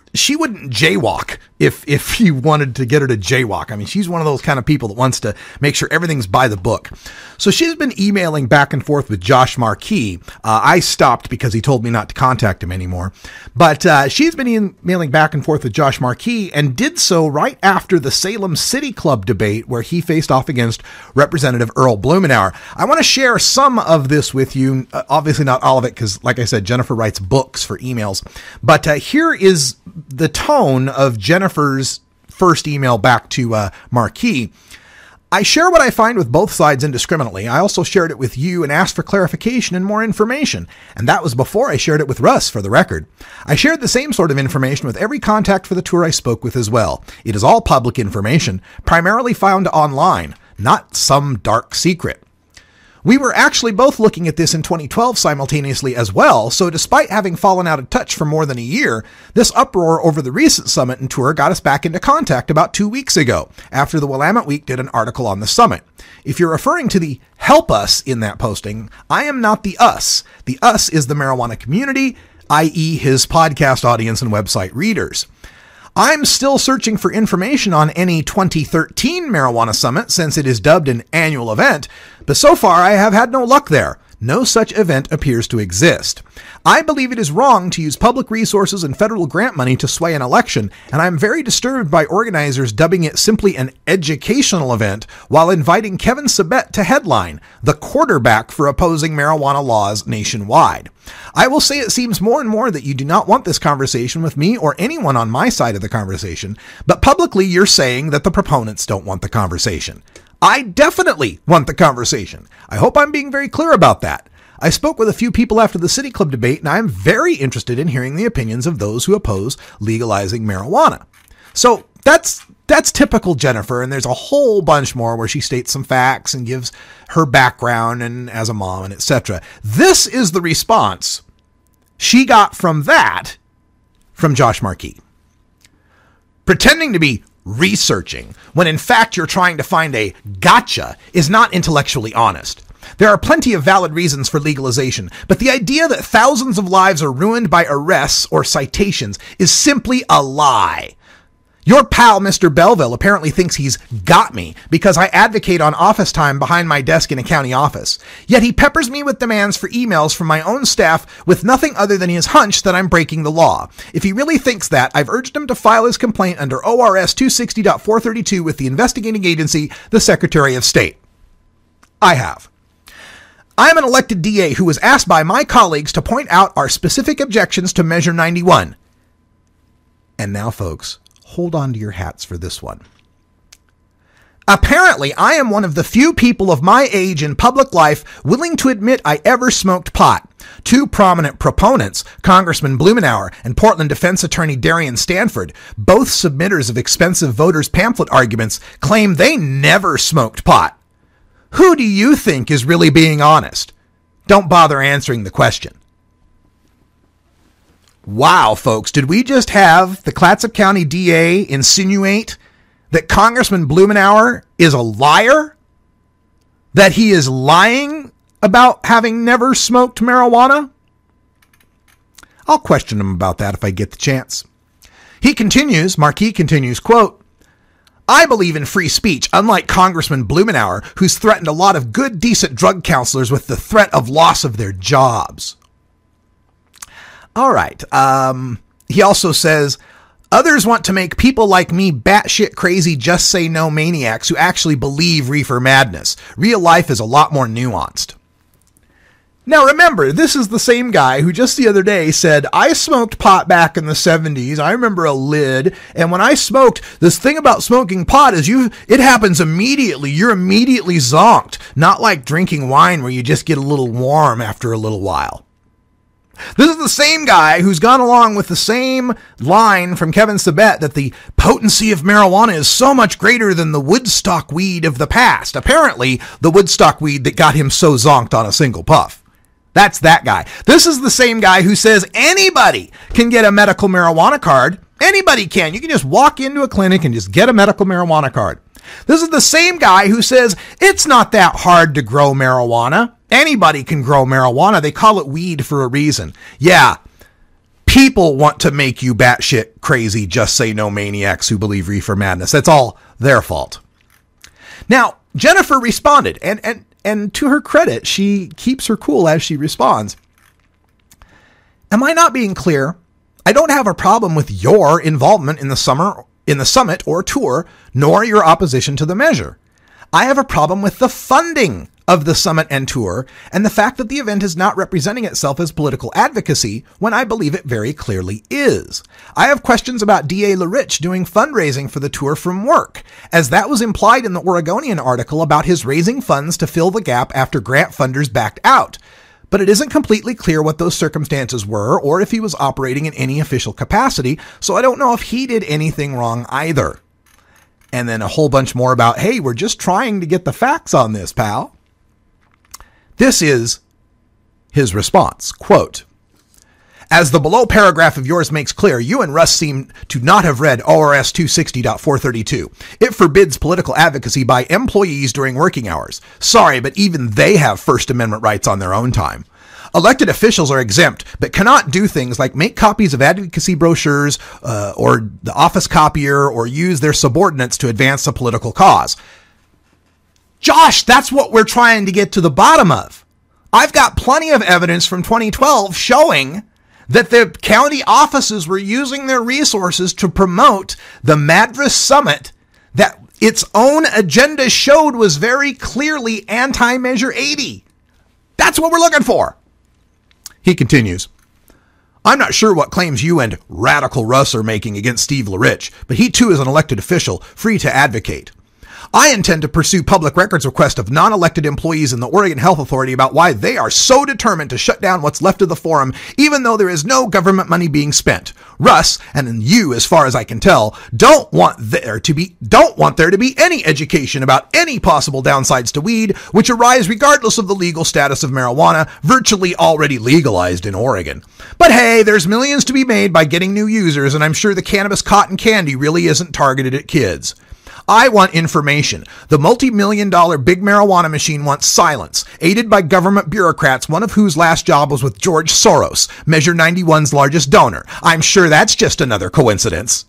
she wouldn't jaywalk if you wanted to get her to jaywalk. I mean, she's one of those kind of people that wants to make sure everything's by the book. So she's been emailing back and forth with Josh Marquis. I stopped because he told me not to contact him anymore. But she's been emailing back and forth with Josh Marquis and did so right after the Salem City Club debate where he faced off against Representative Earl Blumenauer. I want to share some of this with you. Obviously not all of it because, like I said, Jennifer writes books for emails. But here is the tone of Jennifer's first email back to Marquis. I share what I find with both sides indiscriminately. I also shared it with you and asked for clarification and more information. And that was before I shared it with Russ, for the record. I shared the same sort of information with every contact for the tour I spoke with as well. It is all public information, primarily found online, not some dark secret. We were actually both looking at this in 2012 simultaneously as well, so despite having fallen out of touch for more than a year, this uproar over the recent summit and tour got us back into contact about 2 weeks ago, after the Willamette Week did an article on the summit. If you're referring to the help us in that posting, I am not the us. The us is the marijuana community, i.e. his podcast audience and website readers. I'm still searching for information on any 2013 Marijuana Summit since it is dubbed an annual event, but so far I have had no luck there. No such event appears to exist. I believe it is wrong to use public resources and federal grant money to sway an election, and I'm very disturbed by organizers dubbing it simply an educational event while inviting Kevin Sabet to headline, the quarterback for opposing marijuana laws nationwide. I will say it seems more and more that you do not want this conversation with me or anyone on my side of the conversation, but publicly you're saying that the proponents don't want the conversation. I definitely want the conversation. I hope I'm being very clear about that. I spoke with a few people after the City Club debate, and I am very interested in hearing the opinions of those who oppose legalizing marijuana. So that's typical Jennifer, and there's a whole bunch more where she states some facts and gives her background and as a mom and etc. This is the response she got from Josh Marquis. Pretending to be researching when in fact you're trying to find a gotcha is not intellectually honest. There are plenty of valid reasons for legalization, but the idea that thousands of lives are ruined by arrests or citations is simply a lie. Your pal, Mr. Belleville, apparently thinks he's got me because I advocate on office time behind my desk in a county office. Yet he peppers me with demands for emails from my own staff with nothing other than his hunch that I'm breaking the law. If he really thinks that, I've urged him to file his complaint under ORS 260.432 with the investigating agency, the Secretary of State. I have. I am an elected DA who was asked by my colleagues to point out our specific objections to Measure 91. And now, folks, hold on to your hats for this one. Apparently, I am one of the few people of my age in public life willing to admit I ever smoked pot. Two prominent proponents, Congressman Blumenauer and Portland defense attorney Darian Stanford, both submitters of expensive voters' pamphlet arguments, claim they never smoked pot. Who do you think is really being honest? Don't bother answering the question. Wow, folks, did we just have the Clatsop County DA insinuate that Congressman Blumenauer is a liar? That he is lying about having never smoked marijuana? I'll question him about that if I get the chance. Marquis continues, quote, I believe in free speech, unlike Congressman Blumenauer, who's threatened a lot of good, decent drug counselors with the threat of loss of their jobs. All right. He also says, others want to make people like me batshit crazy just say no maniacs who actually believe reefer madness. Real life is a lot more nuanced. Now remember, this is the same guy who just the other day said, I smoked pot back in the 70s. I remember a lid. And when I smoked, this thing about smoking pot is it happens immediately. You're immediately zonked. Not like drinking wine where you just get a little warm after a little while. This is the same guy who's gone along with the same line from Kevin Sabet that the potency of marijuana is so much greater than the Woodstock weed of the past. Apparently, the Woodstock weed that got him so zonked on a single puff. That's that guy. This is the same guy who says anybody can get a medical marijuana card. Anybody can. You can just walk into a clinic and just get a medical marijuana card. This is the same guy who says it's not that hard to grow marijuana. Anybody can grow marijuana. They call it weed for a reason. Yeah, People want to make you batshit crazy, just say no maniacs who believe reefer madness. That's all their fault. Now, Jennifer responded, and to her credit, she keeps her cool as she responds. Am I not being clear? I don't have a problem with your involvement in the summit or tour, nor your opposition to the measure. I have a problem with the funding of the summit and tour, and the fact that the event is not representing itself as political advocacy when I believe it very clearly is. I have questions about D.A. LaRich doing fundraising for the tour from work, as that was implied in the Oregonian article about his raising funds to fill the gap after grant funders backed out. But it isn't completely clear what those circumstances were or if he was operating in any official capacity, so I don't know if he did anything wrong either. And then a whole bunch more about, hey, we're just trying to get the facts on this, pal. This is his response, quote, as the below paragraph of yours makes clear, you and Russ seem to not have read ORS 260.432. It forbids political advocacy by employees during working hours. Sorry, but even they have First Amendment rights on their own time. Elected officials are exempt, but cannot do things like make copies of advocacy brochures or the office copier or use their subordinates to advance a political cause. Josh, that's what we're trying to get to the bottom of. I've got plenty of evidence from 2012 showing that the county offices were using their resources to promote the Madras Summit that its own agenda showed was very clearly anti-Measure 80. That's what we're looking for. He continues, I'm not sure what claims you and Radical Russ are making against Steve LaRich, but he too is an elected official, free to advocate. I intend to pursue public records requests of non-elected employees in the Oregon Health Authority about why they are so determined to shut down what's left of the forum, even though there is no government money being spent. Russ, and you, as far as I can tell, don't want there to be any education about any possible downsides to weed, which arise regardless of the legal status of marijuana, virtually already legalized in Oregon. But hey, there's millions to be made by getting new users, and I'm sure the cannabis cotton candy really isn't targeted at kids. I want information. The multi-million-dollar big marijuana machine wants silence, aided by government bureaucrats, one of whose last job was with George Soros, Measure 91's largest donor. I'm sure that's just another coincidence.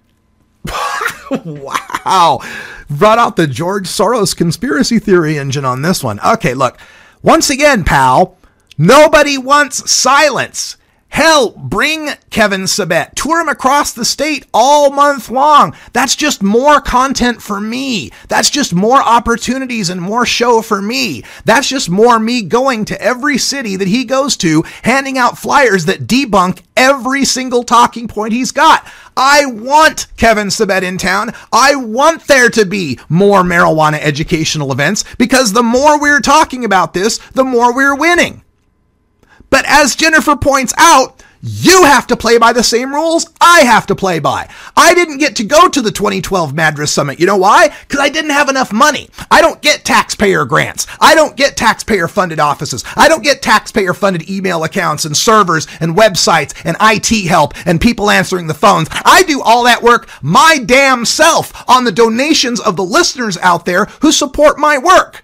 Wow. Brought out the George Soros conspiracy theory engine on this one. Okay, look. Once again, pal, nobody wants silence. Hell, bring Kevin Sabet. Tour him across the state all month long. That's just more content for me. That's just more opportunities and more show for me. That's just more me going to every city that he goes to, handing out flyers that debunk every single talking point he's got. I want Kevin Sabet in town. I want there to be more marijuana educational events because the more we're talking about this, the more we're winning. But as Jennifer points out, you have to play by the same rules I have to play by. I didn't get to go to the 2012 Madras Summit. You know why? Because I didn't have enough money. I don't get taxpayer grants. I don't get taxpayer-funded offices. I don't get taxpayer-funded email accounts and servers and websites and IT help and people answering the phones. I do all that work my damn self on the donations of the listeners out there who support my work.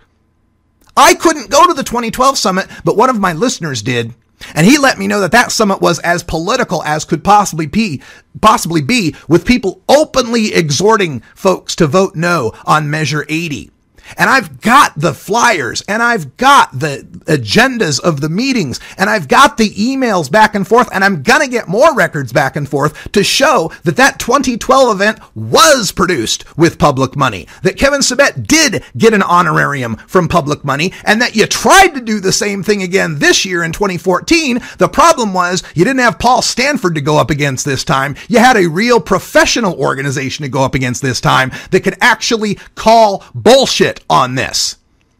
I couldn't go to the 2012 summit, but one of my listeners did. And he let me know that summit was as political as could possibly be, with people openly exhorting folks to vote no on Measure 80. And I've got the flyers, and I've got the agendas of the meetings, and I've got the emails back and forth, and I'm gonna get more records back and forth to show that 2012 event was produced with public money, that Kevin Sabet did get an honorarium from public money, and that you tried to do the same thing again this year in 2014. The problem was you didn't have Paul Stanford to go up against this time. You had a real professional organization to go up against this time that could actually call bullshit on this.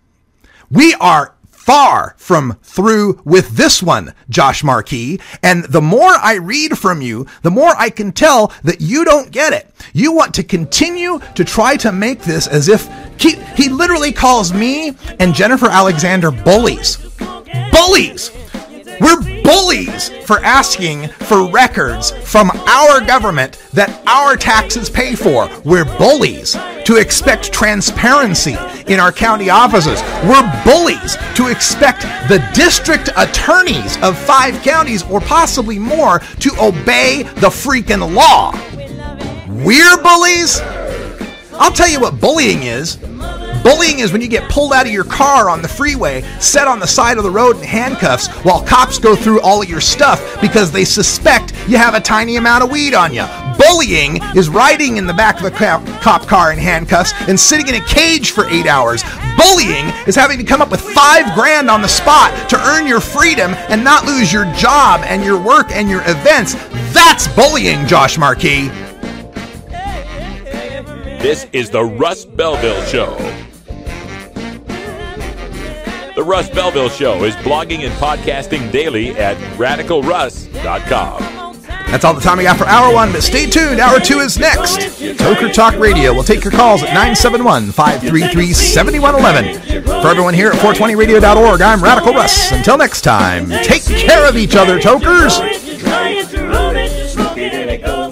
We are far from through with this one, Josh Marquis, and the more I read from you, the more I can tell that you don't get it. You want to continue to try to make this as if he literally calls me and Jennifer Alexander bullies. Bullies! We're bullies for asking for records from our government that our taxes pay for. We're bullies to expect transparency in our county offices. We're bullies to expect the district attorneys of 5 counties or possibly more to obey the freaking law. We're bullies? I'll tell you what bullying is. Bullying is when you get pulled out of your car on the freeway, set on the side of the road in handcuffs while cops go through all of your stuff because they suspect you have a tiny amount of weed on you. Bullying is riding in the back of a cop car in handcuffs and sitting in a cage for 8 hours. Bullying is having to come up with $5,000 on the spot to earn your freedom and not lose your job and your work and your events. That's bullying, Josh Marquis. This is the Russ Belville Show. The Russ Belville Show is blogging and podcasting daily at RadicalRuss.com. That's all the time we got for Hour 1, but stay tuned. Hour 2 is next. Toker Talk Radio will take your calls at 971-533-7111. For everyone here at 420radio.org, I'm Radical Russ. Until next time, take care of each other, Tokers.